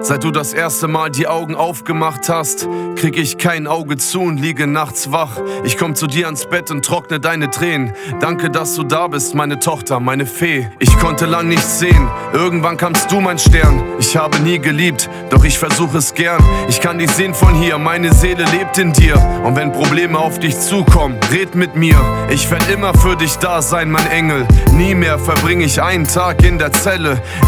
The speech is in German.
Seit du das erste Mal die Augen aufgemacht hast, krieg ich kein Auge zu und liege nachts wach. Ich komm zu dir ans Bett und trockne deine Tränen. Danke, dass du da bist, meine Tochter, meine Fee. Ich konnte lang nichts sehen, irgendwann kamst du, mein Stern. Ich habe nie geliebt, doch ich versuche es gern. Ich kann dich sehen von hier, meine Seele lebt in dir. Und wenn Probleme auf dich zukommen, red mit mir. Ich werd immer für dich da sein, mein Engel. Nie mehr verbringe ich einen Tag in der Zelle.